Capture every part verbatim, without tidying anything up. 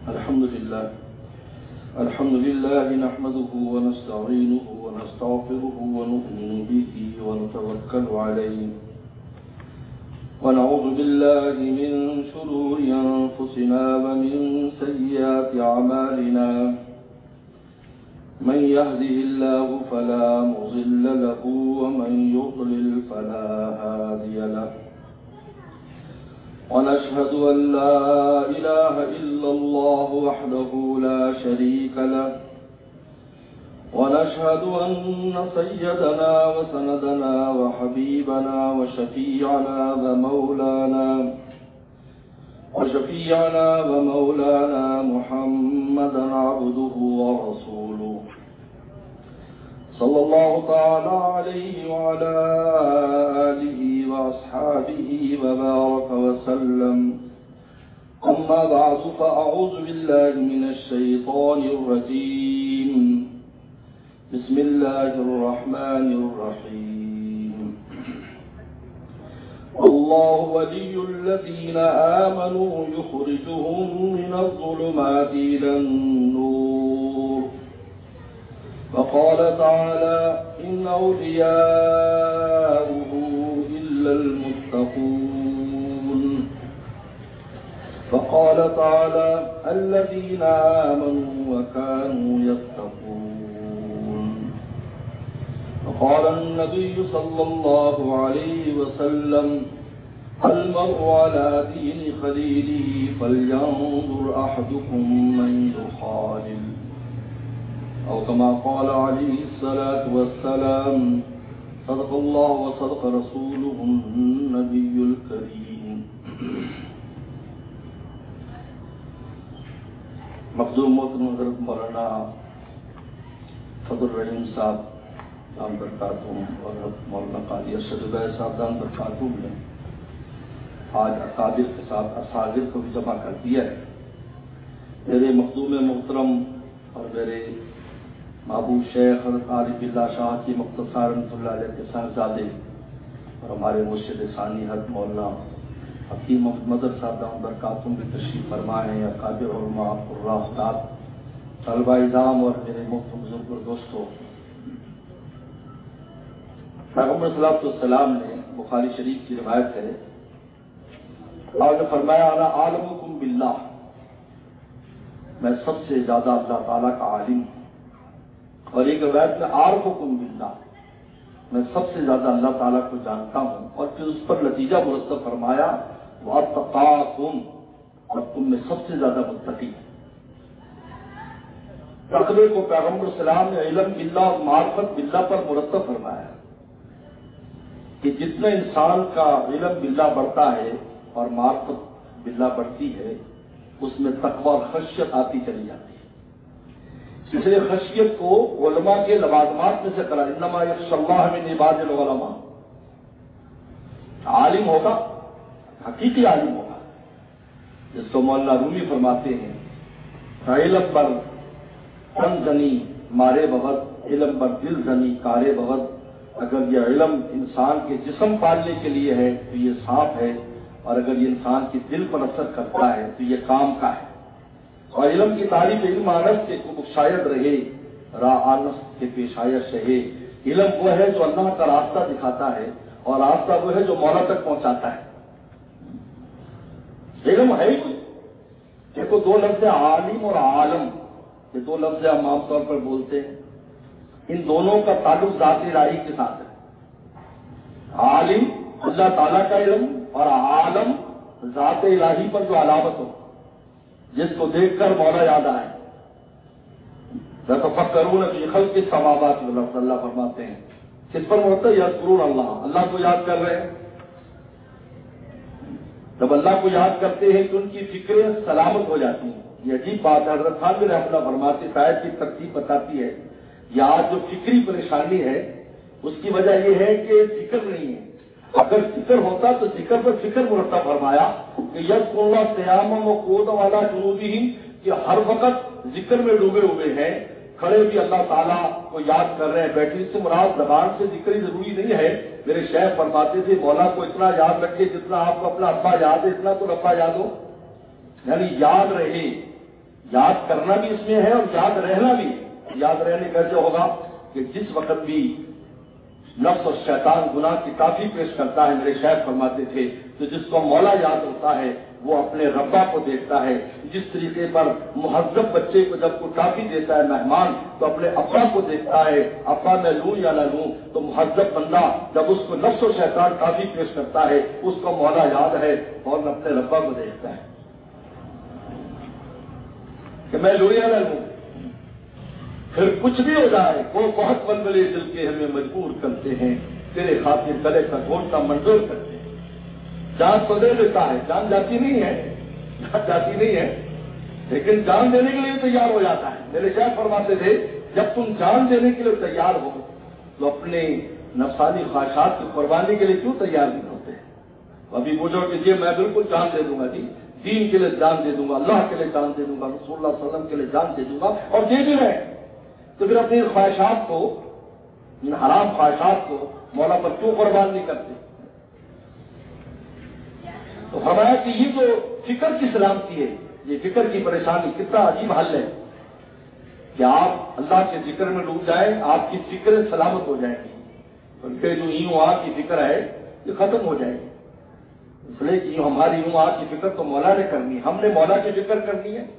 الحمد لله الحمد لله نحمده ونستعينه ونستغفره ونؤمن به ونتوكل عليه ونعوذ بالله من شرور أنفسنا ومن سيئات أعمالنا من يهده الله فلا مضل له ومن يضلل فلا هادي له ونشهد أن لا إله إلا الله وحده لا شريك له ونشهد أن سيدنا وسندنا وحبيبنا وشفيعنا ومولانا وشفيعنا ومولانا محمدا عبده ورسوله صلى الله تعالى عليه وعلى آله وأصحابه وبارك وسلم أما بعد فأعوذ بالله من الشيطان الرجيم بسم الله الرحمن الرحيم الله ولي الذين آمنوا يخرجهم من الظلمات إلى النور وقال تعالى إن أولياءه إلا المتقون وقال تعالى الذين آمنوا وكانوا يتقون وقال النبي صلى الله عليه وسلم المرء على دين خليله فلينظر أحدكم من يخالل أو كما قال عليه الصلاة والسلام صدق الله وصدق رسوله النبي الكريم مقدوم محترم حضرت مولانا فضل الرحیم صاحب دام برکاتہم اور مولانا قاضی ارشد الہی صاحب دام برکاتہم نے آج اکابر کے ساتھ اصاغر کو بھی جمع کر دیا ہے. میرے مقدوم محترم اور میرے محبوب شیخ حضرت عارف اللہ شاہ کی مختصر رحمۃ اللہ علیہ کے صاحبزادے اور ہمارے مرشد ثانی حضرت مولانا حکیم محمد مظہر صاحب دام برکاتہم بھی تشریف فرمائے ہیں. اکابر علماء قراء استاد طلبہ اعظام اور میرے محترم بزرگ اور دوستوں، پیغمبر صلی اللہ علیہ وسلم نے بخاری شریف کی روایت ہے اور نے فرمایا انا عالمکم باللہ، میں سب سے زیادہ اللہ تعالیٰ کا عالم ہوں. اور ایک روایت میں عارفکم باللہ، میں سب سے زیادہ اللہ تعالیٰ کو جانتا ہوں. اور پھر اس پر نتیجہ مرتب فرمایا واتقاکم، اور تم میں سب سے زیادہ متقی. تقوی کو پیغمبر السلام نے علم باللہ اور معرفت باللہ پر مرتب فرمایا کہ جتنا انسان کا علم باللہ بڑھتا ہے اور معرفت باللہ بڑھتی ہے اس میں تقوی اور خشیت آتی چلی جاتی ہے. اس لیے خشیت کو علماء کے لوازمات میں سے کرا انما یخشی اللہ من عباد العلماء. عالم ہوگا، حقیقی عالم ہوگا، جس کو مولانا رومی فرماتے ہیں علم پر تن زنی مارے بغد، علم پر دل زنی کارے بغد. اگر یہ علم انسان کے جسم پالنے کے لیے ہے تو یہ سانپ ہے، اور اگر یہ انسان کے دل پر اثر کرتا ہے تو یہ کام کا ہے. اور علم کی تعریف علم آنس کے شاید رہے راہ آنس کے پیشایت شہے. علم وہ ہے جو اللہ کا راستہ دکھاتا ہے اور راستہ وہ ہے جو مولا تک پہنچاتا ہے. علم ہے ہی کوئی. دیکھو دو لفظ عالم اور عالم، یہ دو لفظ ہم عام طور پر بولتے ہیں، ان دونوں کا تعلق ذات الہی کے ساتھ ہے. عالم اللہ تعالیٰ کا علم اور عالم ذات الہی پر جو علامت ہو، جس کو دیکھ کر مولا یاد آئے. یتفکرون فی خلق السماوات والارض، اللہ فرماتے ہیں کس پر مرتب یذکرون اللہ، اللہ کو یاد کر رہے ہیں. جب اللہ کو یاد کرتے ہیں تو ان کی فکریں سلامت ہو جاتی ہیں. یہ عجیب بات ہے. حضرت خان بن رحمۃ اللہ فرماتے شاید کی ترتیب بتاتی ہے یہ آج جو فکری پریشانی ہے اس کی وجہ یہ ہے کہ فکر نہیں ہے. اگر فکر ہوتا تو ذکر پر فکر مرتب فرمایا کہ یذکر اللہ قیاما وقعودا وعلی جنوبہم، کہ ہر وقت ذکر میں ڈوبے ہوئے ہیں، کھڑے بھی اللہ تعالیٰ کو یاد کر رہے ہیں. بیٹھنے سے مراد زبان سے ذکر ہی ضروری نہیں ہے. میرے شیخ فرماتے تھے مولا کو اتنا یاد رکھے جتنا آپ کو اپنا ابا یاد ہے اتنا تو ربا یاد ہو، یعنی یاد رہے یاد کرنا بھی اس میں ہے اور یاد رہنا بھی ہے۔ یاد رہنے کیسے ہوگا کہ جس وقت بھی نفس اور شیطان گناہ کی کافی پیش کرتا ہے، میرے شیخ فرماتے تھے، تو جس کو مولا یاد ہوتا ہے وہ اپنے ربا کو دیکھتا ہے۔ جس طریقے پر مہذب بچے کو جب کوئی ٹافی دیتا ہے مہمان تو اپنے ابا کو دیکھتا ہے، ابا میں لوں یا نہ لوں، تو مہذب بندہ جب اس کو نفس و شیطان ٹافی پیش کرتا ہے اس کو مولا یاد ہے اور اپنے ربا کو دیکھتا ہے کہ میں لوں یا نہ لوں۔ پھر کچھ بھی ہو جائے وہ بہت ولولے دل کے ہمیں مجبور کرتے ہیں، تیرے خاطر گلے کا گھونٹا منظور کرتے ہیں۔ جان تو دے دیتا ہے، جان جاتی نہیں ہے، جان جاتی نہیں ہے، لیکن جان دینے کے لیے تیار ہو جاتا ہے۔ میرے شیخ فرماتے تھے جب تم جان دینے کے لیے تیار ہو تو اپنے نفسانی خواہشات کی قربانی کے لیے کیوں تیار نہیں ہوتے؟ ابھی پوچھو کہ جی میں بالکل جان دے دوں گا، جی دین کے لیے جان دے دوں گا، اللہ کے لیے جان دے دوں گا، رسول اللہ صلی اللہ علیہ وسلم کے لیے جان دے دوں گا، اور دے بھی رہے، تو پھر اپنی خواہشات کو، حرام خواہشات کو مولا پر کیوں قربان نہیں کرتے؟ تو فرمایا کہ یہ جو فکر کی سلامتی ہے، یہ فکر کی پریشانی کتنا عجیب حل ہے کہ آپ اللہ کے ذکر میں ڈوب جائیں، آپ کی فکر سلامت ہو جائیں گی، بلکہ جو یوں آ کی فکر ہے یہ ختم ہو جائے گی، اس لیے کہ ہماری یوں آ کی فکر تو مولا نے کرنی ہے، ہم نے مولا کی فکر کرنی ہے۔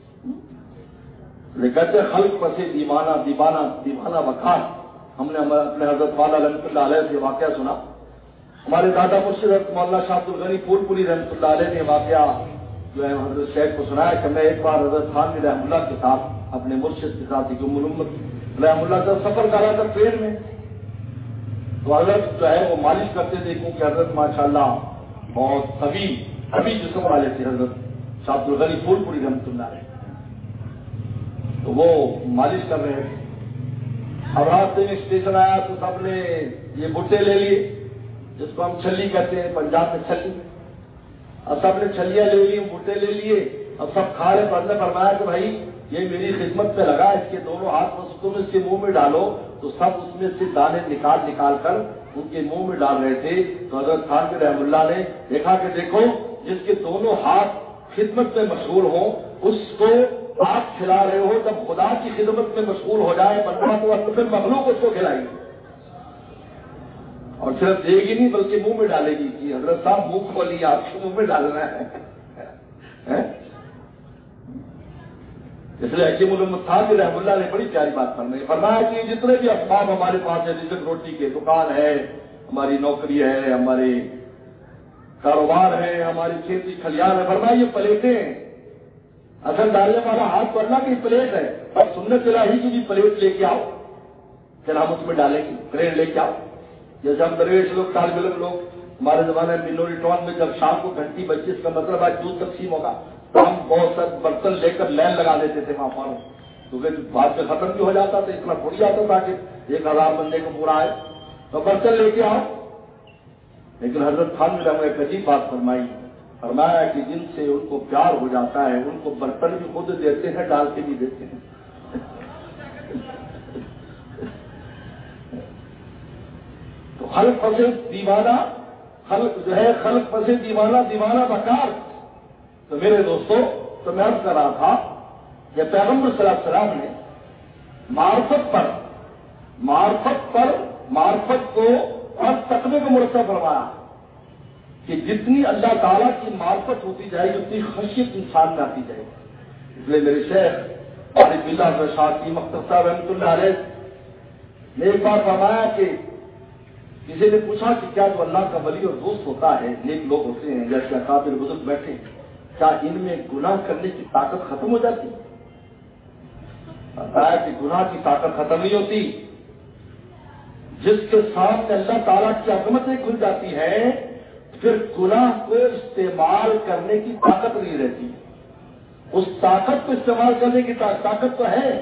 کہتے خلق پسے دیوانہ دیوانہ دیوانہ وقار، ہم نے اپنے حضرت والا رحمۃ اللہ علیہ سے واقعہ سنا۔ ہمارے دادا مرشد حضرت مولانا شاہ عبد الغنی پھول پوری رحمۃ اللہ علیہ نے واقعہ جو ہے حضرت شیخ کو سنایا کہ میں ایک بار حضرت خان رحمۃ اللہ کے ساتھ اپنے مرشد کے ساتھ ام الامت رحمۃ اللہ سے سفر کر رہا تھا ٹرین میں، تو حضرت جو ہے وہ مالش کرتے تھے، کیونکہ حضرت ماشاء اللہ بہت طویل طویل جسم والے تھے حضرت شاہ عبد الغنی پھول پوری رحمۃ اللہ علیہ، تو وہ مالش کر رہے تھے۔ اب راستے میں اسٹیشن آیا تو سب نے یہ بھٹے لے لیے جس کو ہم چھلی کہتے ہیں پنجاب میں چھلی، اب سب نے چھلیاں لے لی، بھٹے لے لیے، اب سب کھا رہے، پڑھنے فرمایا کہ بھائی یہ میری خدمت پہ لگا، اس کے دونوں ہاتھ میں تم اس کے منہ میں ڈالو، تو سب اس میں سے دانے نکال نکال کر ان کے منہ میں ڈال رہے تھے، تو حضرت خان کے رحم اللہ نے دیکھا کہ دیکھو جس کے دونوں ہاتھ خدمت میں مشغول ہوں اس کو آپ کھلا رہے ہو، جب خدا کی خدمت میں مشغول ہو جائے بندہ تو پھر مخلوق اس کو کھلائے گی، اور صرف دے گی نہیں بلکہ منہ میں ڈالے گی کہ حضرت صاحب منہ کھولیے، آپ کو منہ میں ڈالنا ہے۔ اس لیے حکیم الامت صاحب رحم اللہ نے بڑی پیاری بات فرمائی، فرمایا کہ جتنے بھی اسباب ہمارے پاس ہے، جیسے روٹی کے دکان ہے، ہماری نوکری ہے، ہمارے کاروبار ہے، ہماری کھیتی کھلیان ہے، فرمایا یہ پلیٹیں ہیں، اصل ڈالنے والا ہاتھ تو اللہ کی پلیٹ ہے، اب سنت الہی کی بھی پلیٹ لے کے آؤ، پھر ہم اس میں ڈالیں گے، پلیٹ لے کے آؤ۔ جیسے ہم درویش لوگ، طالب علم لوگ، ہمارے زمانے میں منوری ٹاؤن میں جب شام کو گھنٹی بجتی اس کا مطلب آج دودھ تقسیم ہوگا تو ہم بہت سارے برتن لے کر لین لگا دیتے تھے وہاں پر، کیونکہ بعد میں ختم بھی ہو جاتا تھا، اتنا پھٹ جاتا تھا کہ ایک ہزار بندے کو پورا ہے، تو برتن لے کے آؤ۔ لیکن حضرت خان نے ہمیں ایک عجیب بات فرمائی، فرمایا کہ جن سے ان کو پیار ہو جاتا ہے ان کو برتن بھی خود دیتے ہیں، ڈال کے بھی دیتے ہیں۔ تو خلق پسے دیوانہ، خلق جو ہے خلق پسے دیوانہ دیوانہ بکار۔ تو میرے دوستو تو میں عرض کر رہا تھا کہ پیغمبر صلی اللہ علیہ وسلم نے معرفت پر معرفت پر معرفت کو اور تقوی کو مرتب فرمایا کہ جتنی اللہ تعالیٰ کی معرفت ہوتی جائے گی اتنی خشیت انسان میں آتی جائے گی۔ اس لیے میرے شیخ عارف باللہ شاہ کی مختص صاحب رحمۃ اللہ علیہ نے ایک بار فرمایا کہ کسی نے پوچھا کہ کیا جو اللہ کا ولی اور دوست ہوتا ہے، نیک لوگ ہوتے ہیں جیسے اکابر بزرگ بیٹھے ہیں، کیا ان میں گناہ کرنے کی طاقت ختم ہو جاتی؟ بتایا کہ گناہ کی طاقت ختم نہیں ہوتی، جس کے سامنے اللہ تعالیٰ کی عظمتیں کھل جاتی ہیں پھر گناہ کو استعمال کرنے کی طاقت نہیں رہتی۔ اس طاقت کو استعمال کرنے کی طاقت تو ہے،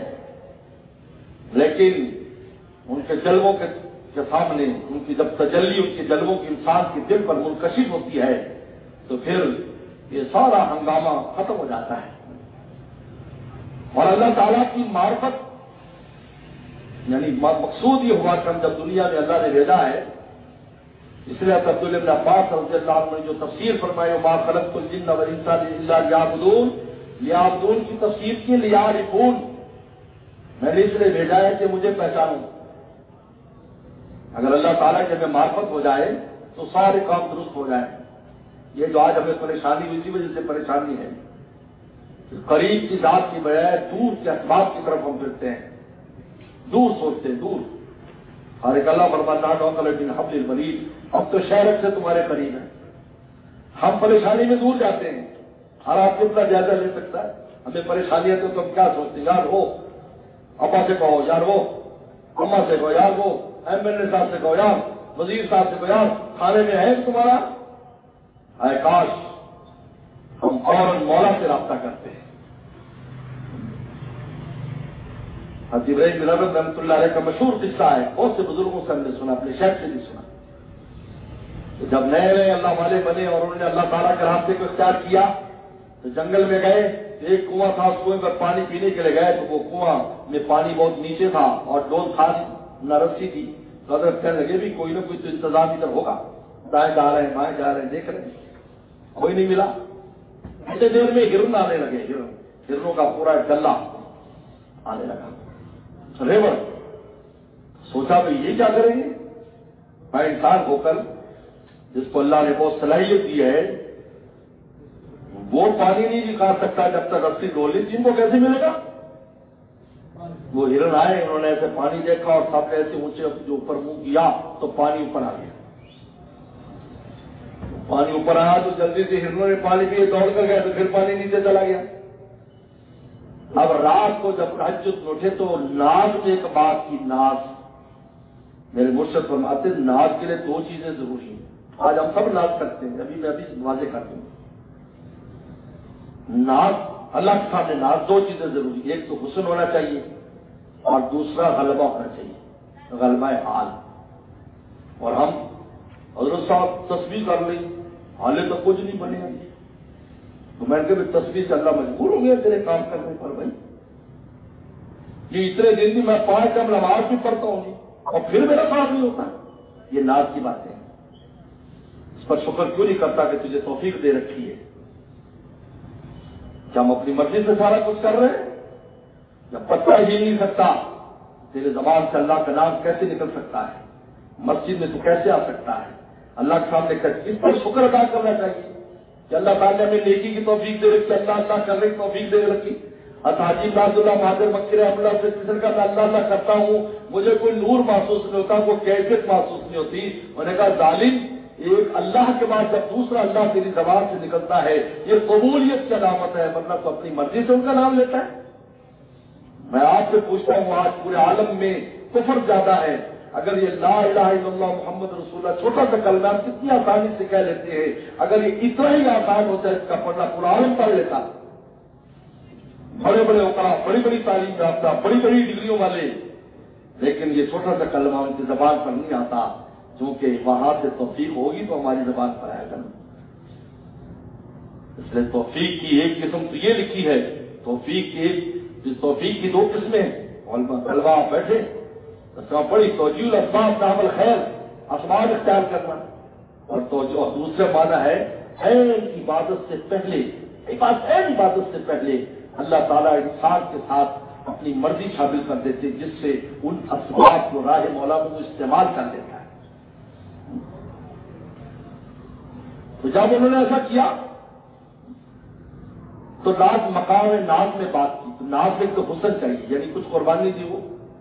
لیکن ان کے جلووں کے کے سامنے ان کی جب تجلی ان کے جلووں کی انسان کے دل پر منکشف ہوتی ہے تو پھر یہ سارا ہنگامہ ختم ہو جاتا ہے۔ اور اللہ تعالیٰ کی معرفت یعنی مقصود یہ ہوا کہ ہم جب دنیا میں اللہ نے بھیجا ہے، اس لیے عبداللہ بن عباس رضی اللہ عنہ نے جو تفسیر فرمائی وما خلقت الجن والانس الا لیعبدون، لیعبدون کی تفسیر کی لیعرفون، میں نے اس لیے بھیجا ہے کہ مجھے پہچانوں۔ اگر اللہ تعالیٰ کی ہمیں معرفت ہو جائے تو سارے کام درست ہو جائیں۔ یہ جو آج ہمیں پریشانی ہوئی، اسی وجہ سے پریشانی ہے، قریب کی ذات کی بجائے دور کے اسباب کی طرف ہم پھرتے ہیں، دور سوچتے ہیں، دور۔ ہر ایک اللہ فرماتا ہے حبل الورید، اب تو شہرت سے تمہارے قریب ہے۔ ہم پریشانی میں دور جاتے ہیں، ہر آپ کتنا جائزہ لے سکتا ہے؟ ہمیں پریشانی ہے تو تم کیا سوچتے ہیں؟ یار وہ ابا سے کہو، یار وہ اما سے کہو، یار وہ ایم ایل اے صاحب سے کہو، یار وزیر صاحب سے کہو، یار کھانے میں ہے تمہارا؟ اے کاش ہم فوراً مولا سے رابطہ کرتے ہیں۔ حضرت ابراہیم بن ادم رحمۃ اللہ علیہ کا مشہور قصہ ہے، بہت سے بزرگوں سے ہم نے سنا، اپنے شیخ سے بھی سنا۔ تو جب نئے نئے اللہ والے بنے اور انہوں نے اللہ تعالیٰ کے راستے کو اختیار کیا تو جنگل میں گئے، ایک کنواں تھا، اس کنویں پر پانی پینے کے لیے گئے تو وہ کنواں میں پانی بہت نیچے تھا اور ڈول خاص نہ رسی تھی، تو حضرت کہنے لگے بھی کوئی نہ کوئی تو انتظام ادھر ہوگا، دائیں جا رہے ہیں بائیں جا رہے ہیں، دیکھ رہے ہیں، کوئی نہیں ملا۔ اتنے دیر میں ہرن آنے لگے، ہرن ہرنوں کا پورا گلہ آنے لگا، ریور سوچا بھائی یہ کیا کریں گے؟ میں انسان ہو کر جس کو اللہ نے بہت صلاحیت دی ہے وہ پانی نہیں نکال سکتا جب تک رسی ڈولی، جن کو کیسے ملے گا؟ وہ ہرن آئے، انہوں نے ایسے پانی دیکھا اور سب نے ایسے اونچے جو اوپر منہ کیا تو پانی اوپر آ گیا۔ پانی اوپر آیا تو جلدی سے ہرنوں نے پانی پیے، دوڑ کر گئے تو پھر پانی نیچے چلا گیا۔ اب رات کو جب تہجد میں اٹھے تو ناز نے ایک بات کی، ناز، میرے مرشد فرماتے ہیں ناز کے لیے دو چیزیں ضروری ہیں۔ آج ہم سب ناز کرتے ہیں، ابھی میں ابھی واضح کر دوں، ناز اللہ کے سامنے ناز دو چیزیں ضروری، ایک تو حسن ہونا چاہیے اور دوسرا غلبہ ہونا چاہیے، غلبہ حال۔ اور ہم حضرت صاحب تسبیح کر لیں، حالے تو کچھ نہیں بنے گا، تو میں نے کہا تسبیح سے اللہ مجبور ہو گیا تیرے کام کرنے پر بھائی، یہ اتنے دن بھی میں پانچ ٹائم نماز بھی پڑھتا ہوں جی اور پھر میرا کام نہیں ہوتا۔ یہ ناز کی باتیں ہیں، اس پر شکر کیوں نہیں کرتا کہ تجھے توفیق دے رکھی ہے؟ کیا ہم اپنی مرضی سے سارا کچھ کر رہے ہیں؟ جب پتہ ہی نہیں سکتا تیرے زبان سے اللہ کا نام کیسے نکل سکتا ہے؟ مسجد میں تو کیسے آ سکتا ہے؟ اللہ کے سامنے کیسے؟ اس پر شکر ادا کرنا چاہیے کہ اللہ تعالیٰ نے ہمیں نیکی کی توفیق دے رکھی، اللہ اللہ کرنے کی توفیق دے رکھی۔ حاجی عبد اللہ بہادر مکی رحمۃ اللہ سے کسی کا میں اللہ اللہ کرتا ہوں، مجھے کوئی نور محسوس نہیں ہوتا، کوئی کیفیت محسوس نہیں ہوتی۔ میں نے کہا ظالم، ایک اللہ کے بعد جب دوسرا اللہ تیری زبان سے نکلتا ہے یہ قبولیت کی علامت ہے، مطلب تو اپنی مرضی سے ان کا نام لیتا ہے۔ میں آپ سے پوچھتا ہوں آج پورے عالم میں کفر زیادہ ہے، اگر یہ لا الہ الا اللہ محمد رسول اللہ چھوٹا سا کلمہ کتنی آسانی سے کہہ لیتے ہیں، اگر یہ اتنا ہی آسان ہوتا ہے اس کا پڑھنا پورا عالم پڑھ لیتا، بڑے بڑے اوقات، بڑی بڑی تعلیم یافتہ، بڑی بڑی ڈگریوں والے، لیکن یہ چھوٹا سا کلمہ ان کی زبان پر نہیں آتا، کیونکہ وہاں سے توفیق ہوگی تو ہماری زبان پر آئے گا۔ اس لیے توفیق کی ایک قسم تو یہ لکھی ہے، توفیق کی ایک توفیق کی دو قسمیں ہیں، علماء طلبا بیٹھے بڑی توجیہ الاسباب نام الخیر، اسباب اختیار کرنا، اور توجہ دوسرا معنی ہے خیر عبادت سے پہلے، خیر عبادت سے پہلے اللہ تعالیٰ انسان کے ساتھ اپنی مرضی شامل کر دیتے جس سے ان اسباب کو راہ مولا کو استعمال کر دیتا ہے۔ تو جب انہوں نے ایسا کیا تو ناز مقام ناز میں بات کی، تو ناز میں تو حسن چاہیے، یعنی کچھ قربانی دی وہ،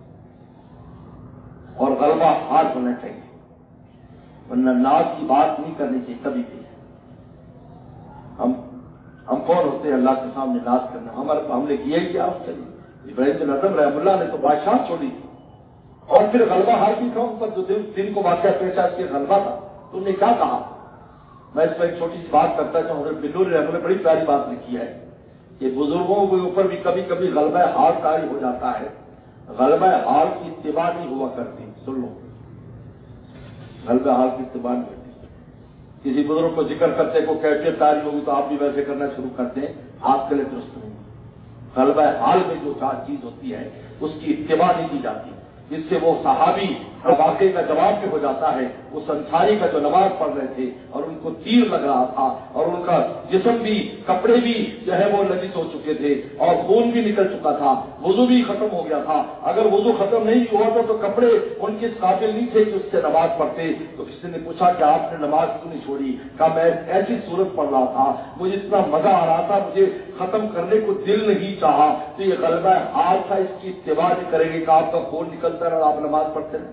اور غلبہ ہار ہونا چاہیے، ورنہ ناز کی بات نہیں کرنی چاہیے کبھی بھی۔ ہم ہم کون ہوتے ہیں اللہ کے سامنے ناز کرنا؟ ہمارے ہم نے کیا کیا اس کے لیے؟ ابراہیم بن ادم رحمۃ اللہ نے تو بادشاہ چھوڑی تھی اور پھر غلبہ ہار بھی تھا ان پر، جو دن دن کو واقعہ پیش آیا اس کے غلبہ تھا، تو انہوں نے کیا کہا؟ میں اس پر ایک چھوٹی سی بات کرتا چاہوں، بلور رحمۃ نے بڑی پیاری بات لکھی ہے کہ بزرگوں کے اوپر بھی کبھی کبھی غلبہ ہار طاری ہو جاتا ہے، غلبہ ہار کی اتباع نہیں ہوا کرتی، سن لو، غلبہ ہار کی اتباع نہیں ہوتی۔ کسی بزرگ کو ذکر کرتے کو کیفیت تاری ہوگی تو آپ بھی ویسے کرنا شروع کرتے ہیں، آپ کے لیے درست نہیں۔ غلبہ حال میں جو چیز ہوتی ہے اس کی اتباع نہیں کی جاتی، جس سے وہ صحابی واقعے کا جواب بھی ہو جاتا ہے اس انصاری کا جو نماز پڑھ رہے تھے اور ان کو تیر لگ رہا تھا اور ان کا جسم بھی کپڑے بھی جو ہے وہ نجس ہو چکے تھے اور خون بھی نکل چکا تھا, وضو بھی ختم ہو گیا تھا. اگر وضو ختم نہیں ہوا تھا تو کپڑے ان کے قابل نہیں تھے کہ اس سے نماز پڑھتے. تو کسی نے پوچھا کہ آپ نے نماز کیوں نہیں چھوڑی؟ کہا میں ایسی صورت پڑھ رہا تھا, مجھے اتنا مزہ آ رہا تھا, مجھے ختم کرنے کو دل نہیں چاہا, تو یہ غلبہ حال تھا, اس کی اتباع نہیں کریں گے کہ آپ کا خون نکلتا ہے اور آپ نماز پڑھتے ہیں.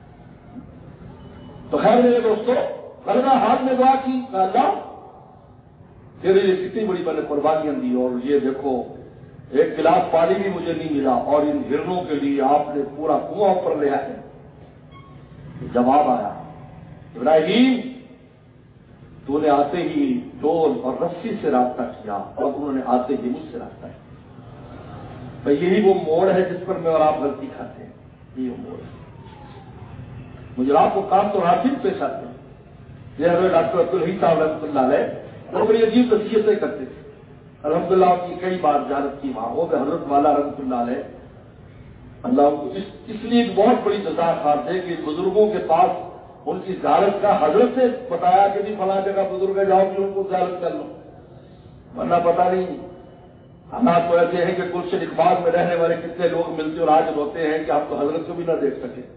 تو خیر میرے دوستو, غلبہ حال میں دعا کی, اللہ تیرے لیے کتنی بڑی میں نے قربانیاں دی, اور یہ دیکھو ایک گلاس پانی بھی مجھے نہیں ملا, اور ان ہرنوں کے لیے آپ نے پورا کنواں اوپر لیا ہے. جواب آیا, ابراہیم تو نے آتے ہی ڈول اور رسی سے رابطہ کیا اور انہوں نے آتے ہی مجھ سے رابطہ کیا. بھائی یہی وہ موڑ ہے جس پر میں اور آپ غلطی کھاتے ہیں, یہ وہ موڑ ہے. مجھے آپ کو کام تو راتب پیش آتے ہیں. یہ حضرت ڈاکٹر عبدالحی صاحب رحمۃ اللہ علیہ وہ بڑی عجیب نصیحتیں کرتے تھے. الحمدللہ ان کی کئی بار زیارت کی وہاں, وہ حضرت والا رحمۃ اللہ علیہ اللہ کو اس, اس لیے ایک بہت بڑی جزا خار تھے کہ بزرگوں کے پاس ان کی زیارت کا حضرت سے بتایا کہ بھی فلاں جگہ بزرگ جاؤ کہ ان کو زیارت کر لو, ورنہ پتا نہیں حالات تو ایسے ہیں کہ گلشن اقبال میں رہنے والے کتنے لوگ ملتے اور آج روتے ہیں کہ آپ تو حضرت کو بھی نہ دیکھ سکے.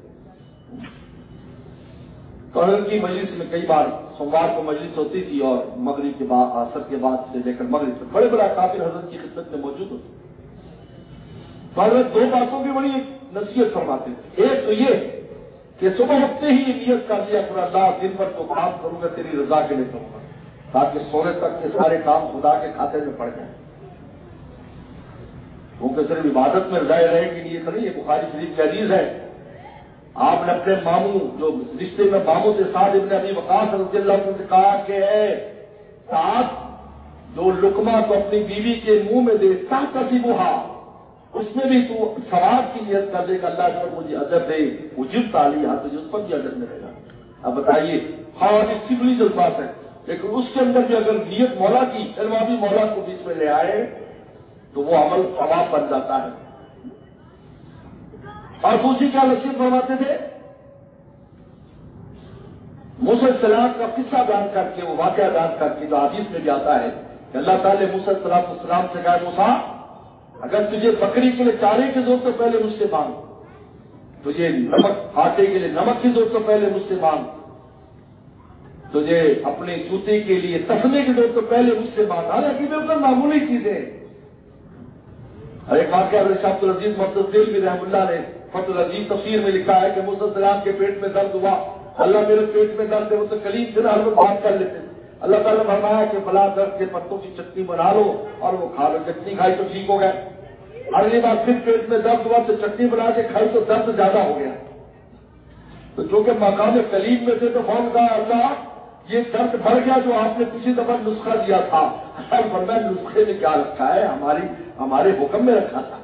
تو حضرت کی مجلس میں کئی بار سوموار کو مجلس ہوتی تھی اور مغرب کے بعد عصر کے بعد سے لے کر مغرب تک بڑے بڑے کافر حضرت کی خدمت میں موجود ہوتے. تو حضرت دو باتوں کی بڑی نصیحت فرماتے تھے. ایک تو یہ کہ صبح اٹھتے ہی یہ نیت کر لیا کہ اللہ دن بھر تو کام کروں گا تیری رضا کے لیے کروں گا, تاکہ سونے تک کے سارے کام خدا کے کھاتے میں پڑ جائیں. کیونکہ صرف عبادت میں رضائے رہے کہ یہ نہیں, یہ بخاری شریف کی حدیث ہے. آپ نے اپنے ماموں جو رشتے میں ماموں سے ساتھ ابن ابی وقاص رضی اللہ عنہ سے کہا کہ اے ساتھ جو لقمہ تو اپنی بیوی کے منہ میں دے ساتھ کسی بوہا, اس میں بھی تو ثواب کی نیت کر دے گا اللہ جب مجھے ادب دے وجب تعلی ہاتھ تجھے اس پر بھی ادب ملے گا. اب بتائیے ہاں اس کی بڑی جذبات ہے, لیکن اس کے اندر بھی اگر نیت مولا کی علمابی مولا کو بیچ میں لے آئے تو وہ عمل ثواب بن جاتا ہے. اور دوسری کیا نصیحت فرماتے تھے؟ موسیٰ علیہ السلام کا قصہ بیان کر کے, وہ واقعہ بیان کر کے جو حدیث میں بھی آتا ہے کہ اللہ تعالیٰ نے موسیٰ علیہ السلام سے کہا موسیٰ اگر تجھے بکری کے لیے چارے کی ضرورت تو پہلے مجھ سے مانگ, تجھے نمک آٹے کے لیے نمک کی ضرورت تو پہلے مجھ سے مانگ, تجھے اپنے جوتے کے لیے تسمے کی ضرورت تو پہلے مجھ سے مانگ. حالانکہ بالکل معمولی چیزیں. اور ایک واقعہ شاہ عبد العزیز محدث بھی رحم اللہ نے فتح العزیز تفسیر میں لکھا ہے کہ موسیٰ علیہ السلام کے پیٹ میں درد ہوا, اللہ میرے پیٹ میں درد ہے, وہ تو کلیم سے ہر لوگ بات کر لیتے. اللہ تعالیٰ نے فرمایا کہ بلا درد کے پتوں کی چٹنی بنا لو اور وہ کھا لو, چٹنی کھائی تو ٹھیک ہو گئے. اگلی بار پھر پیٹ میں درد ہوا تو چٹنی بنا کے کھائی تو درد زیادہ ہو گیا. تو چونکہ مقام کلیم میں تھے تو فون کہا اللہ یہ درد بڑھ گیا جو آپ نے کسی دفعہ نسخہ دیا تھا. فرمایا نسخے میں کیا رکھا ہے, ہماری ہمارے حکم میں رکھا تھا.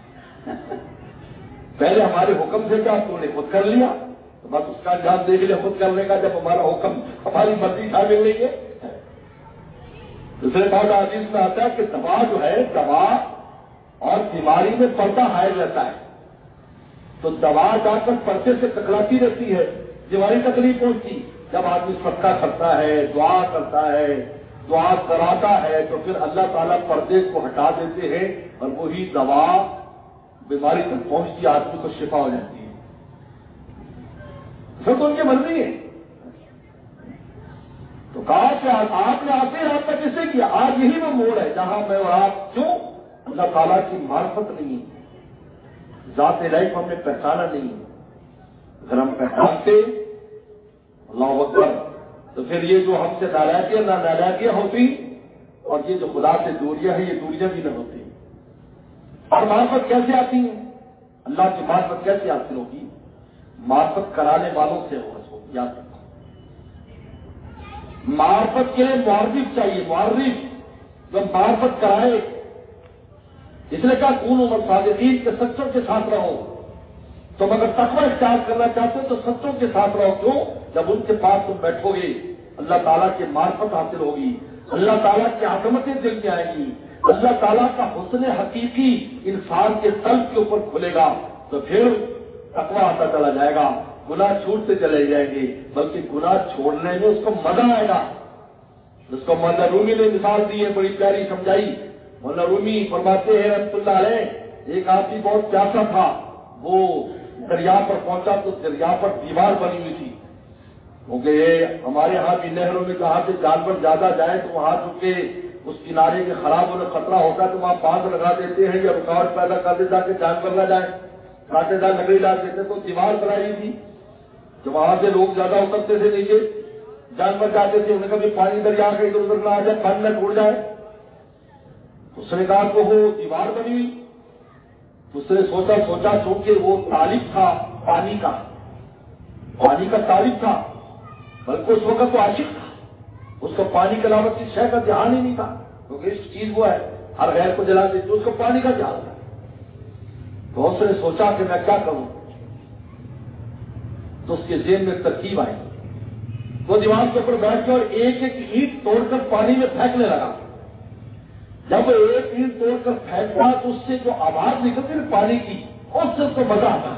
پہلے ہمارے حکم سے کیا تو نے خود کر لیا, تو بس اس کا انجام دیکھ لیا خود کرنے کا, جب ہمارا حکم ہماری مرضی شامل نہیں ہے. دوسرے بات حدیث میں آتا ہے کہ دوا جو ہے دوا اور بیماری میں پردہ حائل رہتا ہے, تو دوا جا کر پردے سے ٹکراتی رہتی ہے, بیماری تکلیف پہنچتی. جب آدمی صدقہ کرتا ہے, دعا کرتا ہے, دعا کراتا ہے, تو پھر اللہ تعالیٰ پردے کو ہٹا دیتے ہیں اور وہی دوا بیماری تک پہنچتی, آدمی کو شفا ہو جاتی ہے. سب تو ان کی مرضی ہے. تو کہا کہ آپ نے آتے آپ کا کیسے کیا؟ آج یہی وہ موڑ ہے جہاں میں اور آپ کیوں اللہ تعالیٰ کی معرفت نہیں, ذات الہی کو ہم نے پہچانا نہیں. اگر ہم پہچانتے اللہ اکبر تو پھر یہ جو ہم سے نالائکیاں نہ نالائکیاں ہوتی, اور یہ جو خدا سے دوریاں ہیں یہ دوریاں بھی نہ ہوتی. اور معرفت کیسے آتی ہے؟ اللہ کی معرفت کیسے حاصل ہوگی؟ معرفت کرانے والوں سے ہو. یاد رکھو معرفت کے لیے معرف چاہیے, معرف جو معرفت کرائے. اس لیے کہا کون عمر صادقین کے سچوں کے ساتھ رہو. تم اگر تقوی اختیار کرنا چاہتے ہو تو سچوں کے ساتھ رہو. کیوں؟ جب ان کے پاس تم بیٹھو گے اللہ تعالیٰ کی معرفت حاصل ہوگی, اللہ تعالیٰ کی عظمتیں دل میں آئیں گی, اللہ تعالیٰ کا حسن حقیقی انسان کے قلب کے اوپر کھلے گا, تو پھر تقوی آتا چلا جائے گا, گناہ چھوٹتے چلے جائیں گے، بلکہ گناہ چھوڑنے میں اس کو مزہ آئے گا. جس کو مولانا رومی نے مثال دی ہے، بڑی پیاری سمجھائی. مولانا رومی فرماتے ہیں رحمۃ اللہ علیہ، ایک آدمی بہت پیاسا تھا، وہ دریا پر پہنچا تو دریا پر دیوار بنی ہوئی تھی، کیونکہ یہ ہمارے ہاں بھی نہروں میں جہاں سے جانور زیادہ جائیں تو وہاں چونکہ اس کنارے کے خراب ہونے خطرہ ہوتا ہے تو وہاں باندھ لگا دیتے ہیں یا رکاوٹ پیدا کر دیتے تاکہ جانور نہ جائیں، کانٹے دار لکڑی ڈال دیتے. تو دیوار بنائی تھی کہ وہاں سے لوگ زیادہ اترتے تھے نیچے، جانور جاتے تھے، انہیں کبھی پانی دریا کے ادھر ادھر نہ آ جائے، پانی نہ ٹوٹ جائے. اس نے کہا کہ وہ دیوار بنی ہوئی. اس نے سوچا سوچا چونکہ وہ طالب تھا پانی کا، پانی کا طالب تھا، بلکہ اس وقت وہ عاشق تھا، اس کو پانی کے علاوہ کسی شے کا دھیان ہی نہیں تھا، کیونکہ اس چیز وہ ہے ہر غیر کو جلا دیتی، اس کو پانی کا دھیان تھا. تو اس نے سوچا کہ میں کیا کروں، تو اس کے ذہن میں ترکیب آئی. وہ دیوار کے اوپر بیٹھ کے اور ایک ایک اینٹ توڑ کر پانی میں پھینکنے لگا. جب وہ ایک اینٹ توڑ کر پھینکا تو اس سے جو آواز نکلتی ہے پانی کی، اس سے اس کو مزہ آتا.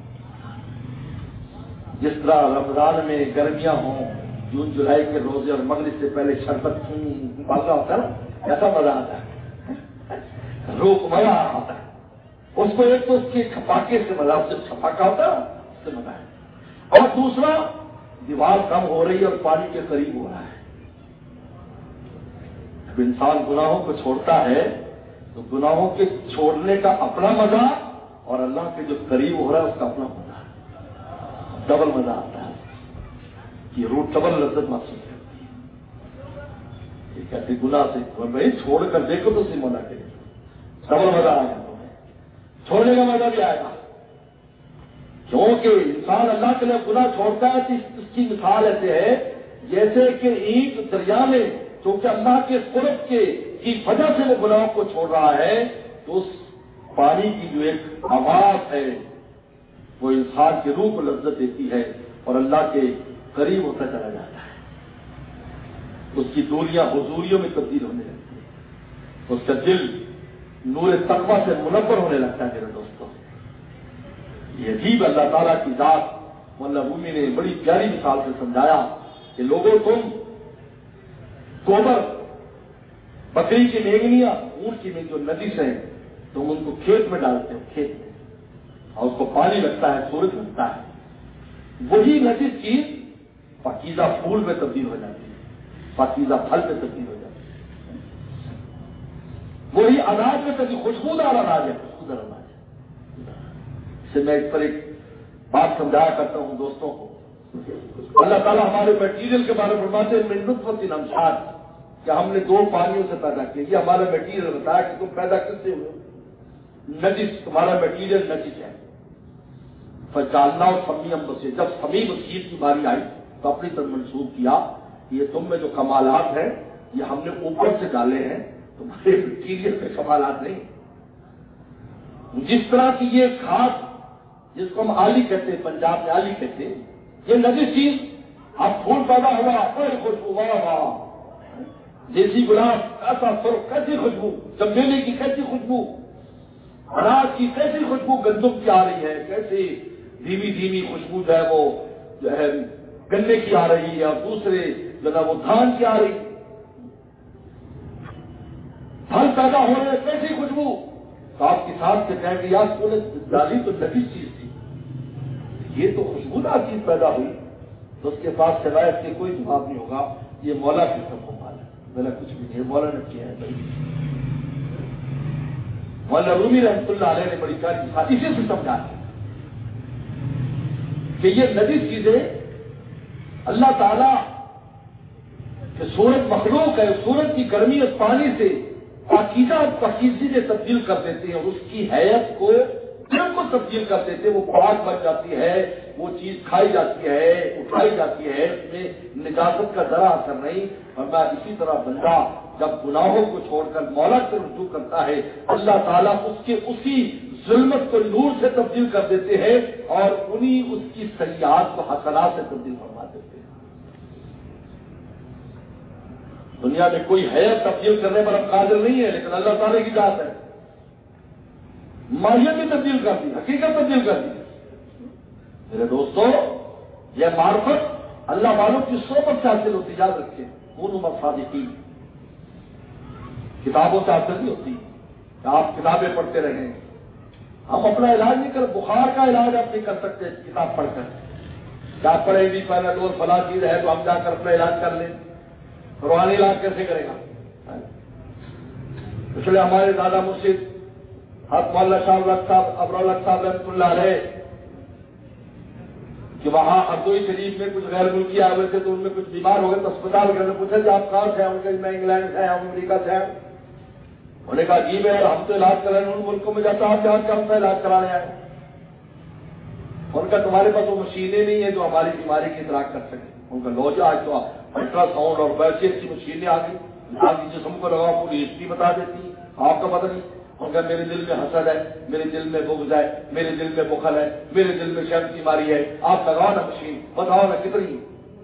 جس طرح رمضان میں گرمیاں ہوں، جون جولائی کے روزے اور مغرب سے پہلے شربت پالا ہوتا ہے نا، ایسا مزہ آتا ہے، روح کو مزہ آتا ہے. اس کو ایک تو اس کے چھپاکے سے مزہ، اس سے چھپاکا ہوتا ہے اس سے مزہ ہے، اور دوسرا دیوار کم ہو رہی ہے اور پانی کے قریب ہو رہا ہے. جب انسان گناہوں کو چھوڑتا ہے تو گناہوں کے چھوڑنے کا اپنا مزہ اور اللہ کے جو قریب ہو رہا ہے اس کا اپنا مزہ ہے، ڈبل مزہ آتا ہے. یہ روح ڈبل لذت محسوس کرتی ہے. یہ کہتے گناہ سے بھائی چھوڑ کر دیکھو تو سی مولا کے ڈبل مزہ آئے گا، تمہیں چھوڑنے کا مزہ بھی آئے گا. کیونکہ انسان اللہ کے لیے گناہ چھوڑتا ہے تو اس کی مثال ایسے ہے جیسے کہ اینٹ دریا میں، چونکہ اللہ کے قرب کے کی وجہ سے وہ گناہوں کو چھوڑ رہا ہے، تو اس پانی کی جو ایک آواز ہے وہ انسان کی روح کو لذت دیتی ہے اور اللہ کے قریب ہوتا چلا جاتا ہے. اس کی دوریاں حضوریوں میں تبدیل ہونے لگتی ہے، اس کا دل نور تقویٰ سے منور ہونے لگتا ہے. میرے دوستوں، یہ عجیب اللہ تعالیٰ کی ذات مولانا رومی نے بڑی پیاری مثال سے سمجھایا کہ لوگوں تم گوبر، بکری کی نیگنیاں، اونٹ کی میں جو نجس ہیں تم ان کو کھیت میں ڈالتے ہو، کھیت میں، اور اس کو پانی لگتا ہے، سورج لگتا ہے. وہی نجس چیز پاکیزہ پھول میں تبدیل ہو جاتی ہے، پاکیزہ پھل میں تبدیل ہو جاتی ہے. وہی اناج میں تبدیل، خوشبودار اناج ہے، خوشبودار اناج ہے. اس سے میں اس پر ایک بات سمجھایا کرتا ہوں دوستوں کو. اللہ تعالیٰ ہمارے میٹیریل کے بارے میں فرماتے ہیں من نطفۃ امشاج، کہ ہم نے دو پانیوں سے پیدا کیا. یہ ہمارا میٹیریل بتایا کہ تم پیدا کس سے ہوئے، نجس، تمہارا میٹیریل نجس ہے. فجعلنا سمیعا بصیرا، جب سمیع بصیر کی باری آئی تو اپنی طرف منسوخ کیا کہ یہ تم میں جو کمالات ہیں یہ ہم نے اوپر سے ڈالے ہیں، تمہارے میٹیریل میں کمالات نہیں. جس طرح کی یہ کھاد جس کو ہم آلی کہتے ہیں، پنجاب میں آلی کہتے ہیں، یہ نجس چیز، اب پھول پیدا ہوا، بڑی خوشبو، واہ واہ، دیسی گلاب ایسا سرخ، کیسی خوشبو، چمیلی کی کیسی خوشبو، اناج کی کیسی خوشبو گندم کی آ رہی ہے، کیسی دھیمی دھیمی خوشبو جو ہے وہ جو ہے گنے کی آ رہی ہے، اور دوسرے جو ہے وہ دھان کی آ رہی. پھل پیدا ہو رہے ہیں، کیسی خوشبو. تو آپ کے ساتھ سے کہیں گے یار تو نے ڈالی تو نجس چیز تھی، یہ تو خوشبودار چیز پیدا ہوئی. تو اس کے پاس سوائے اس کے کوئی جواب نہیں ہوگا، یہ مولا کی سب کو مال ہے، میرا کچھ بھی نہیں، مولا نے کیا ہے. بھائی مولانا رومی رحمۃ اللہ علیہ نے بڑی پیاری مثال اسی سے سمجھا کہ یہ نجس چیزیں اللہ تعالیٰ کہ سورج مخلوق ہے، سورج کی گرمی اور پانی سے پاکیزہ اور پاکیزگی میں تبدیل کر دیتے ہیں اور اس کی حیت کو دل کو تبدیل کر دیتے ہیں. وہ پاک بن جاتی ہے، وہ چیز کھائی جاتی ہے، اٹھائی جاتی ہے، اس میں نجاست کا ذرا اثر نہیں. اور میں اسی طرح بندہ جب گناہوں کو چھوڑ کر مولا سے رجوع کرتا ہے، اللہ تعالیٰ اس کے اسی ظلمت کو نور سے تبدیل کر دیتے ہیں اور انہی اس کی سیئات کو حسنات سے تبدیل فرما دیتے ہیں. دنیا میں کوئی حیات تبدیل کرنے پر اب قادر نہیں ہے، لیکن اللہ تعالیٰ کی ذات ہے. ماہیت بھی تبدیل کر دی، حقیقت تبدیل کر دی. میرے دوستو یہ معرفت اللہ والوں کی صحبت سے حاصل ہوتی، یاد رکھیں، کونوا صادقین، کتابوں سے حاصل نہیں ہوتی کہ آپ کتابیں پڑھتے رہیں. ہم اپنا علاج نہیں کر، بخار کا علاج آپ نہیں کر سکتے کتاب پڑھ کر. کیا پڑھے بھی پیناڈول فلاں چیز ہے تو ہم جا کر اپنا علاج کر لیں، روحانی علاج کیسے کرے گا؟ اس لیے ہمارے دادا مرشد حضرت مولانا شاہ الحق صاحب ابرالحق صاحب رحمۃ اللہ علیہ کہ وہاں اردوئی شریف میں کچھ غیر ملکی آئے ہوئے تھے تو ان میں کچھ بیمار ہو گئے تو اسپتال گئے، پوچھا کہ آپ کہاں سے ہیں؟ ان کے میں انگلینڈ سے ہیں، امریکہ سے ہیں. انہوں نے کہا عجیب ہے، ہم تو علاج کر رہے ہیں ان ملکوں میں جاتا آپ جہاں سے ہم سے علاج کرانے آئے. ان کا تمہارے پاس وہ مشینیں نہیں ہیں جو ہماری بیماری کی اطلاع کر سکیں. ان کا لو جو آج تو الٹرا ساؤنڈ اور ویسے کی مشینیں آ گئی، آپ کی جسم کو لگاؤ پوری ہسٹری بتا دیتی، آپ کا پتہ نہیں. ان کا میرے دل میں حسد ہے، میرے دل میں بغض ہے، میرے دل میں بخل ہے، میرے دل میں شرم کی بیماری ہے، آپ لگاؤ نا مشین، بتاؤ نا کتنی.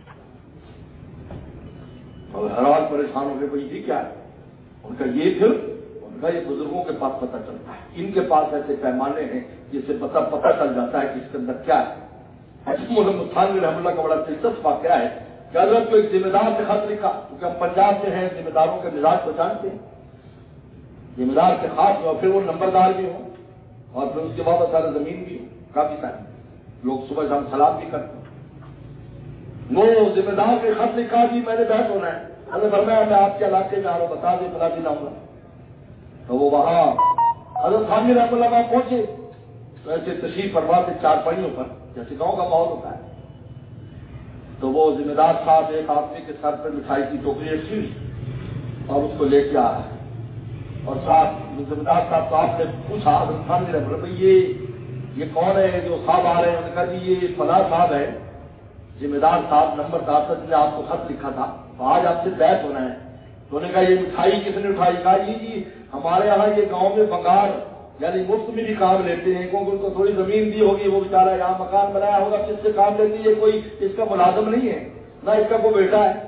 اور حیران پریشان ہو گئے بھائی یہ کیا ہے؟ ان کا یہ پھر ان کا یہ بزرگوں کے پاس پتہ چلتا ہے. ان کے پاس ایسے پیمانے ہیں جس سے پتہ پتہ چل جاتا ہے کہ اس کے اندر کیا ہے. محمد تھانوی رحمۃ اللہ کا بڑا دلچسپ واقعہ ہے کہ حضرت کو ایک ذمہ دار سے خط لکھا، کیونکہ ہم پنجاب سے ہیں، ذمہ داروں کے مزاج کو جانتے ہیں، ذمہ دار کے خاص اور پھر وہ نمبردار بھی ہوں اور پھر اس کے بعد سارے زمین بھی ہوں، کافی سارے لوگ صبح شام سلام بھی کرتے ہیں. وہ ذمہ دار کے خط لکھا جی میں نے بیٹھ ہونا ہے. حضرت فرمایا میں آپ کے علاقے میں آ رہا ہوں، بتا دیں بتا بھی لاؤں گا. تو وہ وہاں حضرت تھانوی رحمۃ اللہ وہاں پہنچے تو ایسے تشریف فرما سے چار پہیوں پر جیسے گاؤں کا ماحول ہوتا ہے. تو وہ ذمہ دار صاحب ایک آدمی کے سر پر مٹھائی کی ٹوکری رکھی اور اس کو لے کے آ رہا ہے. اور صاحب ذمہ دار صاحب تو آپ نے پوچھا حضرت تھانوی رحمۃ اللہ بھائی یہ یہ کون ہے جو صاحب آ رہے ہیں؟ انہوں نے کہا جی یہ فلاں صاحب ہے، ذمہ دار صاحب نمبر دار صاحب نے آپ کو خط لکھا تھا تو آج آپ سے بیعت ہونا ہے. تو انہوں نے کہا یہ مٹھائی کس نے اٹھائی؟ کہا جی جی ہمارے یہاں یہ گاؤں میں بنگار یعنی مفت میں بھی کام لیتے ہیں، کیونکہ ان کو تھوڑی زمین دی ہوگی، وہ بیچارہ یہاں مکان بنایا ہوگا، کس سے کام لیتی ہے، کوئی اس کا ملازم نہیں ہے نہ اس کا کوئی بیٹا ہے.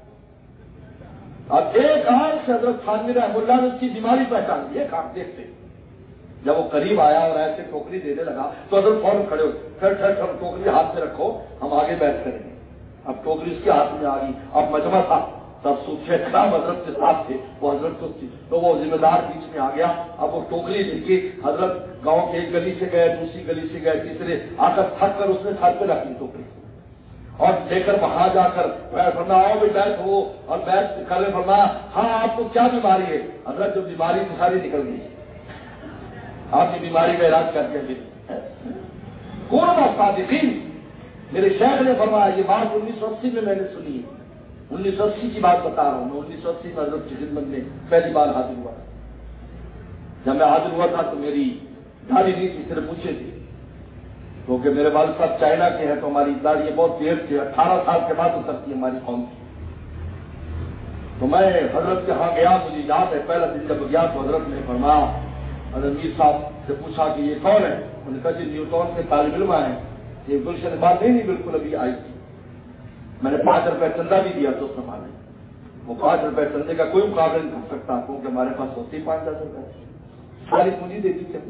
اب ایک آنکھ سے حضرت تھانوی رحمۃ اللہ نے اس کی بیماری پہچان لی، ایک آنکھ دیکھتے. جب وہ قریب آیا اور ایسے ٹوکری دینے لگا تو حضرت فوراً کھڑے ہو، ٹھہر ٹھہر ٹھہر ٹوکری ہاتھ میں رکھو، ہم آگے بیٹھ کریں گے. اب ٹوکری اس کے ہاتھ میں آ گئی. اب مجمع تھا سب سوچے خراب حضرت کے ساتھ تھے، وہ حضرت کو تھی تو وہ ذمہ دار بیچ میں آ گیا. اب وہ ٹوکری دے کے حضرت گاؤں کے ایک گلی سے گئے، دوسری گلی سے گئے، تیسرے آ کر تھک کر اس نے سر پہ رکھ لی ٹوکری اور لے کر وہاں جا کر فرمایا آؤ بھی بیٹھ ہو اور بیٹھ کر فرمایا ہاں آپ کو کیا بیماری ہے؟ حضرت جو بیماری تھی ساری نکل گئی، آپ کی بیماری کا علاج کر دیا. کون بات صادقین. میرے شیخ نے فرمایا یہ بات انیس سو اسی میں میں نے سنی ہے، انیس سو اسی کی بات بتا رہا ہوں میں. انیس سو اسی میں حضرت کی خدمت میں پہلی بار حاضر ہوا. جب میں حاضر ہوا تھا تو میری داڑھی نہیں تھی، صرف پوچھے تھی، کیونکہ میرے والد صاحب چائنا کے ہیں تو ہماری داڑھی بہت دیر سے اٹھارہ سال کے بعد اترتی ہے ہماری قوم کی. تو میں حضرت کے ہاں گیا، مجھے یاد ہے پہلا دن جب گیا تو حضرت نے فرمایا، حضرت میر صاحب سے پوچھا کہ یہ کون ہے؟ انہوں نے کہا جی نیوٹن کے طالب علم آئے ہیں. یہ گلشن بات نہیں نہیں بالکل ابھی آئی تھی. میں نے پانچ روپے چندہ بھی دیا تو سنبھالے. وہ پانچ روپے چندے کا کوئی مقابلہ نہیں کر سکتا کیونکہ ہمارے پاس ہوتی پانچ دس روپئے ساری پونجی دیتی تھی.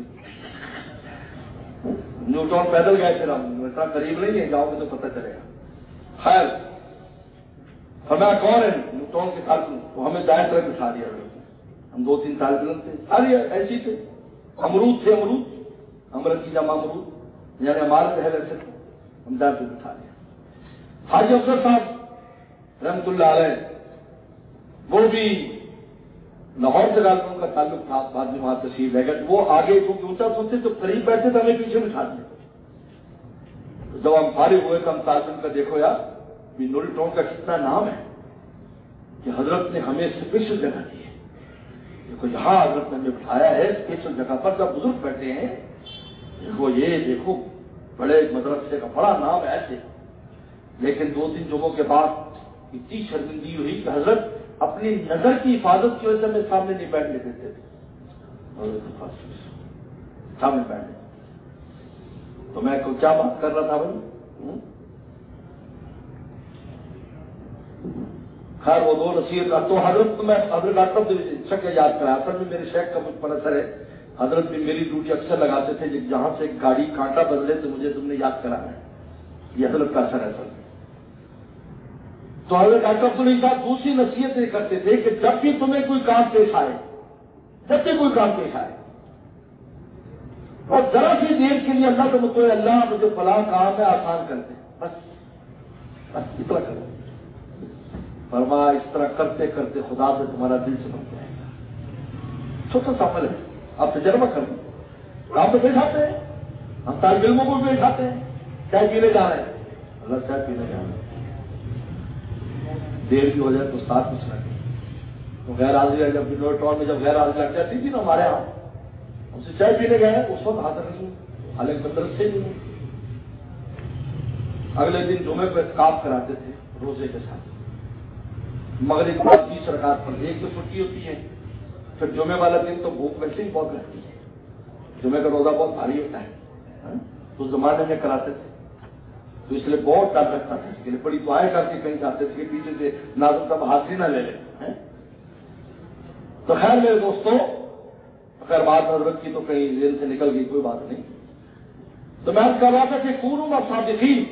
نیوٹن پیدل گئے تھے، ہم اتنا قریب نہیں ہے، جاؤ گے تو پتہ چلے گا. خیر فرمایا کون ہے؟ نیوٹن کے ساتھ وہ ہمیں دائیں طرف بٹھا دیا. ہم دو تین طالب علم تھے، ساری ایسی تھے. امرود تھے، امرود امرت کی جمع امرود یعنی ہمارے پہلے سے ہم دائیں پہ بٹھا دیا. حاجی افضل صاحب رحمت اللہ علیہ وہ بھی لاہور سے ڈال کر ان کا تعلق تھا، بعد میں وہاں تشریف لے گئے. وہ آگے کیونکہ اونچا سنتے تو قریب بیٹھے تو ہمیں پیچھے بٹھا دیا. جب ہم فارغ ہوئے تو ہم تعلیم کا دیکھو یار یہ نوری ٹون کا کتنا نام ہے کہ حضرت نے ہمیں اسپیشل جگہ دی ہے. دیکھو یہاں حضرت نے ہمیں بٹھایا ہے اسپیشل جگہ پر، جب بزرگ بیٹھے ہیں دیکھو یہ دیکھو بڑے مدرسے کا بڑا نام ہے ایسے. لیکن دو تین جمعوں کے بعد اتنی شرمندگی ہوئی کہ حضرت اپنی نظر کی حفاظت کی وجہ سے ہمیں سامنے نہیں بیٹھنے دیتے تھے، سامنے بیٹھنے. تو میں کیا بات کر رہا تھا بھائی؟ خیر وہ دو نصیحت تو حضرت تو میں حضرت ڈاکٹر شک یاد کرا. اصل میں میرے شیخ کا مجھ پر اثر ہے. حضرت بھی میری ڈیوٹی اکثر لگاتے تھے جہاں سے گاڑی کانٹا بدلے تو مجھے تم نے یاد کرانا ہے. یہ حضرت کا اثر ہے سر. تو حضرت ڈاکٹر عبدالعزیز صاحب دوسری نصیحتیں کرتے تھے کہ جب بھی تمہیں کوئی کام پیش آئے جب بھی کوئی کام پیش آئے اور ذرا سی دیر کے لیے اللہ تم تو اللہ مجھے فلاں کام ہے آسان کر دے, بس بس اتنا کرو. فرمایا اس طرح کرتے کرتے خدا سے تمہارا دل چمک جائے گا. چھوٹا سا عمل ہے, آپ تجربہ کر لیں. کام تو پیش آتے ہیں, ہم طالب علموں کو بھی پیش آتے ہیں, چائے پینے جا رہے ہیں, اللہ چائے پینے جا رہے ہیں, دیر بھی ہو جائے تو ساتھ کچھ رکھے. تو غیر حاضری جب ٹاؤن میں جب غیر حاضری لگ جاتی تھی نا ہمارے یہاں, ہم سے چائے پینے گئے اس وقت حاضر نہیں, حالانکہ مدرسے سے نہیں. اگلے دن جمعے پہ اعتکاف کراتے تھے روزے کے ساتھ. مغرب کے بعد بیس رکعت پر ایک تو چھٹی ہوتی ہے, پھر جمعے والا دن تو بھوک ویسے ہی بہت رہتی ہے, جمعے کا روزہ بہت بھاری ہوتا ہے. اس زمانے میں کراتے تھے تو اس لیے بہت ڈر لگتا تھا, اس کے لیے بڑی دعائیں کر کے کہیں جاتے تھے کہ پیچھے سے نازک صاحب حاضری نہ لے لیں. تو خیر میرے دوستوں, خیر بات حضرت کی تو کہیں ذہن سے نکل گئی, کوئی بات نہیں. تو میں کہہ رہا تھا کہ کونوا صادقین,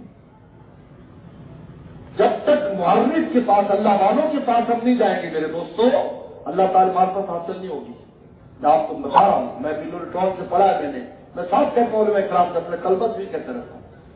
جب تک معرف کے پاس اللہ والوں کے پاس ہم نہیں جائیں گے میرے دوستوں, اللہ تعالی معرفت حاصل نہیں ہوگی. میں آپ کو بتا رہا ہوں, میں بلور ٹاؤن سے پڑھا ہے میں نے, میں صاف کہتا ہوں میں کرام سے اپنے کلبت بھی کہتے رہتا ہوں.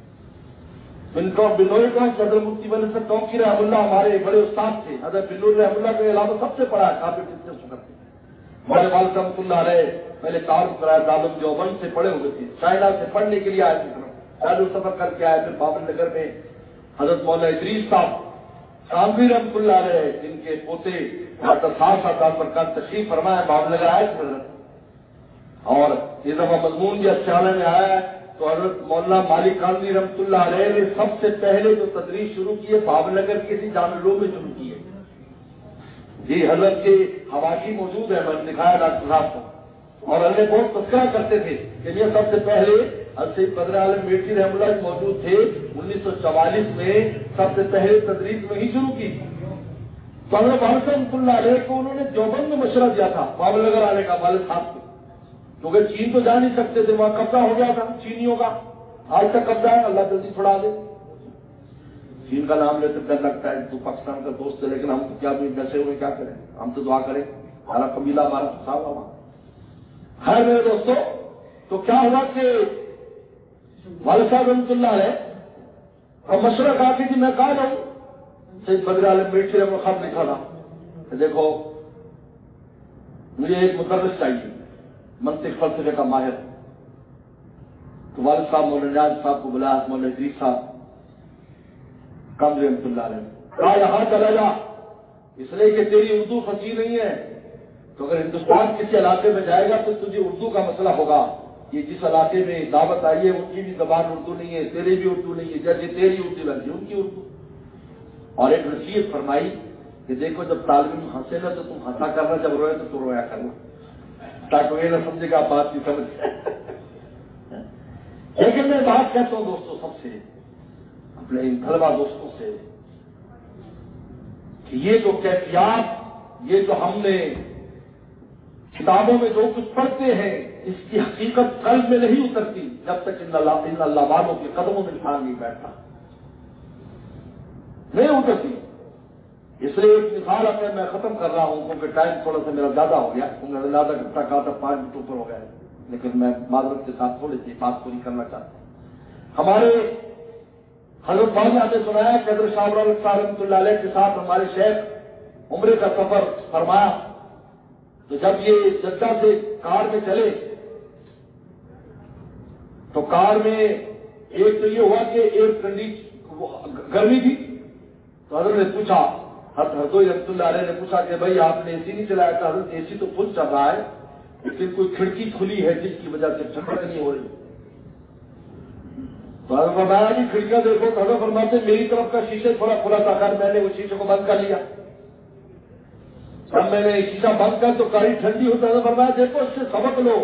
بلور ٹاؤن سے حضرت مفتی ولی سے ٹوکی رحم اللہ ہمارے بڑے استاد تھے. حضرت بلور رحم اللہ کے علاوہ سب سے پڑھا ہے, کافی ڈسکس کرتے ہیں. ہمارے والد رحمۃ اللہ علیہ پہلے تعارف کرایا دارالعلوم دیوبند سے پڑھے ہوئے تھے, چائنا سے پڑھنے کے لیے آئے تھے, دارالعلوم سفر کر کے آئے. پھر بابل نگر میں حضرت مولانا ادریس صاحب کاموی رحمۃ اللہ علیہ جن کے پوتے ڈاکٹر صاحب صاحب پر کل تشریف فرمایا بابل نگر آئے تھے حضرت. اور یہ دفعہ مضمون بھی اچھے میں آیا ہے تو حضرت مولانا مالک کاموی رحمۃ اللہ علیہ نے سب سے پہلے جو تدریس شروع کی ہے بابل نگر کی کسی جامع لو میں شروع کی ہے. جی حضرت کے حواشی موجود ہے, میں نے دکھایا ڈاکٹر صاحب کو, اور ہم نے بہت تذکرہ کرتے تھے کہ یہ سب سے پہلے سید بدر عالم میرٹھی رحم اللہ موجود تھے, انیس سو چوالیس میں سب سے پہلے تدریس میں ہی شروع کی. تو ہم نے والد رحمۃ اللہ علیہ کو انہوں نے دیوبند میں مشورہ دیا تھا بابل نگر آنے کا والد صاحب کو, کیونکہ چین تو جا نہیں سکتے تھے, وہاں قبضہ ہو گیا تھا چینیوں کا, آج تک قبضہ ہے, اللہ جلدی چھڑا دے. چین کا نام لیتے ڈر لگتا ہے, تو پاکستان کا دوست ہے, لیکن ہم تو کیا بھی ویسے ہوئے کیا کریں, ہم تو دعا کریں ہمارا قبیلہ ہمارا پھنسا ہوا وہاں. ہے میرے دوستوں, تو کیا ہوا کہ والد صاحب رحمۃ اللہ علیہ اور مشورہ کہا کہ جی میں کہا جاؤں. سید بدر عالم میرٹھی رحم اللہ خط لکھا تھا کہ دیکھو مجھے ایک مدرس چاہیے منطق فلسفے کا ماہر. تو والد صاحب مولانا نیاز صاحب کو بلایا, مولانا ادریس صاحب کاموی رحمۃ اللہ علیہ کہا یہاں چلا جا, اس لیے کہ تیری اردو فصیح نہیں ہے, تو اگر ہندوستان کسی علاقے میں جائے گا تو تجھے اردو کا مسئلہ ہوگا. یہ جس علاقے میں دعوت آئی ہے ان کی بھی زبان اردو نہیں ہے, تیری بھی اردو نہیں ہے, جیسے تیری اردو ویسے ان کی اردو. اور ایک نصیحت فرمائی کہ دیکھو جب طالب علم ہنسے نا تو تم ہنسا کرنا, جب روئے تو تو رویا کرنا, تاکہ یہ نہ سمجھے گا بات کی سمجھ. لیکن میں بات کہتا ہوں دوستوں سب سے, اپنے ان طلبا دوستوں سے, کہ یہ جو کیفیات, یہ جو ہم نے کتابوں میں جو کچھ پڑھتے ہیں, اس کی حقیقت قلب میں نہیں اترتی جب تک ان اللہ ان اللہ والوں کے قدموں میں انسان نہیں بیٹھتا, نہیں اترتی. اس لیے ایک مثال اپنے میں ختم کر رہا ہوں کیونکہ ٹائم تھوڑا سا میرا زیادہ ہو گیا, کیونکہ زیادہ گھنٹہ کہا تھا پانچ منٹ اوپر ہو گئے, لیکن میں معذرت کے ساتھ تھوڑی سی بات پوری کرنا چاہتا ہوں. ہمارے حضرت مولانا نے سنایا کہ حضرت شاہ صاحب رحمۃ اللہ علیہ کے ساتھ ہمارے شیخ عمرے کا سفر فرمایا, تو جب یہ جدہ سے کار میں چلے تو کار میں ایک تو یہ ہوا کہ ایئر کنڈیشن گرمی تھی, تو حضرت نے پوچھا, حضرت حضرت رحمۃ اللہ علیہ نے پوچھا کہ بھائی آپ نے اے سی نہیں چلایا تھا؟ حضرت اے سی تو فل چل رہا ہے لیکن کوئی کھڑکی کھلی ہے جس کی وجہ سے ٹھنڈک نہیں ہو رہی. تو حضرت فرمایا جی کھڑکیاں دیکھو, تو حضرت فرماتے میری طرف کا شیشے تھوڑا کھلا تھا, خیر میں نے وہ شیشے کو بند کر لیا. جب میں نے شیشہ بند کر تو گاڑی ٹھنڈی ہوتا ہے, فرمایا دیکھو اس سے سبق لو,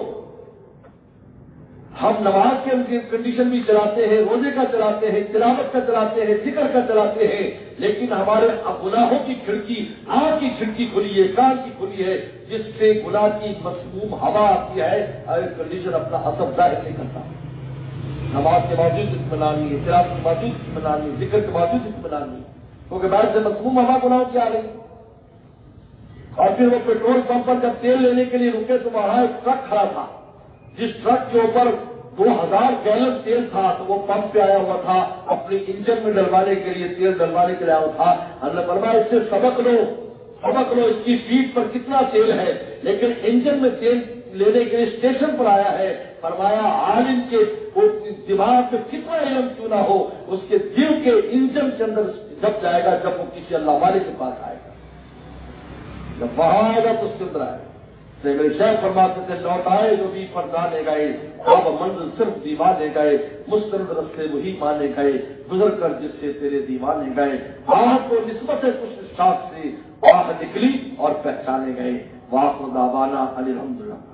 ہم نماز کے کنڈیشن بھی چلاتے ہیں, روزے کا چلاتے ہیں, تلاوت کا چلاتے ہیں, ذکر کا چلاتے ہیں, لیکن ہمارے گناہوں کی کھڑکی, آنکھ کی کھڑکی کھلی ہے, کان کی کھلی ہے, جس سے گناہ کی مسموم ہوا آتی ہے, ایئر کنڈیشن اپنا اثر ظاہر نہیں کرتا. نماز کے باوجود اطمینان نہیں ہے، تلاوت کے باوجود اطمینان نہیں، ذکر کے باوجود اطمینان نہیں، کیونکہ باہر سے مسموم ہوا گناہوں کی آ رہی۔ اور پھر وہ پیٹرول پمپ پر جب تیل لینے کے لیے رکے تو وہاں ایک ٹرک کھڑا تھا، جس ٹرک کے اوپر دو ہزار گیلن تیل تھا، تو وہ پمپ پہ آیا ہوا تھا اپنی انجن میں ڈلوانے کے لیے، تیل ڈلوانے کے لیے آیا ہوا تھا۔ ہم نے فرمایا اس سے سبق لو، سبق لو، اس کی فیٹ پر کتنا تیل ہے، لیکن انجن میں تیل لینے کے لیے اسٹیشن پر آیا ہے۔ فرمایا عالم کے دماغ پہ کتنا علم کیوں نہ ہو، اس کے دل کے انجن کے اندر جب جائے گا جب وہ کسی اللہ والے کے پاس آئے گا، جب وہاں آئے گا تو اس کے اندر آئے گا۔ میرے شیخ فرماتے تھے لوٹ آئے جو بھی پردانے گئے، اب منزل صرف دیوانے گئے، مستند رستے وہی مانے گئے، گزر کر جس سے تیرے دیوانے گئے، آپ کو نسبت کچھ شاخ سے آہ نکلی اور پہچانے گئے۔ واخر دعوانا الحمدللہ۔